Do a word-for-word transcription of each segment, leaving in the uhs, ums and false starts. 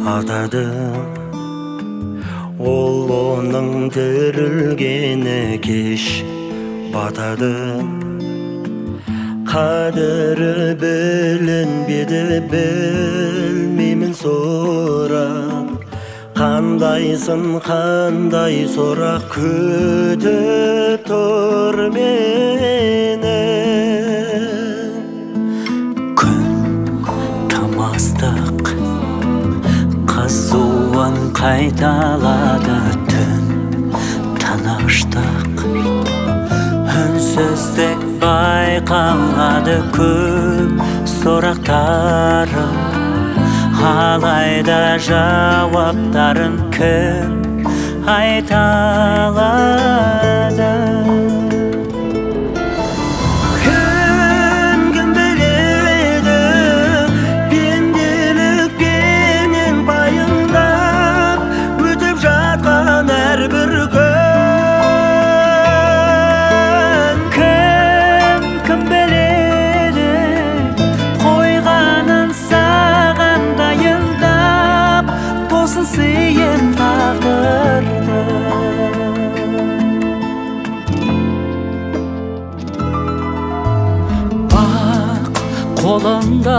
атадым. Ол оның тірілгені кеш батады. Қадірі білінбеді, білмеймін сорап. Қандайсың, қандай сорақ күтіп тұр мені. Күн тамастық қызуын қайталады, түн тыныштық үнсіздік байқалады. Көп сұрақтарым, алайда жауаптарын кім айта алады? Кім кім біледі, пенделікпенен пайымдап өтіп жатқан әрбір күн. Кім кім біледі, қойғанын саған дайындап, тосын сыйын тағдырды. Бақ қолында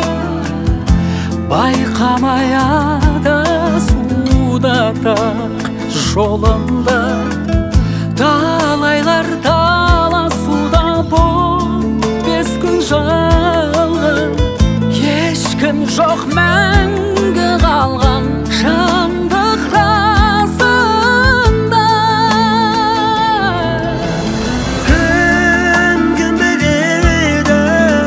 байқамай адасуда, тақ жолында талайлар таласуда. Бұл бес күн жалған, ешкім жоқ мәңгі қалған шындық расында. Кім кім біледі,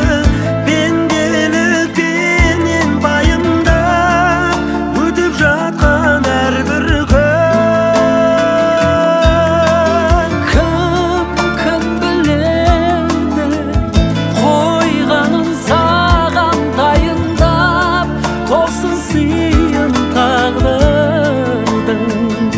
пенделікпенен пайымдап өтіп жатқан әрбір күн. Кім кім біледі, қойғанын саған дайындап, тосын сыйын тағдырдың.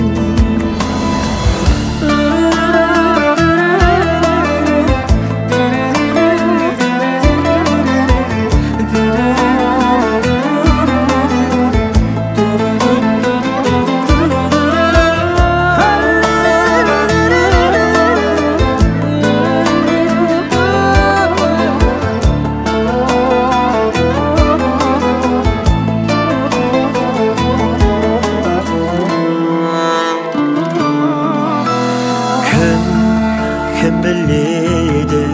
Кім біледі,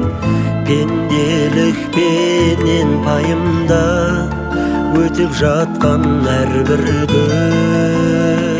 пенделікпенен пайымда өтіп жатқан әрбір күн.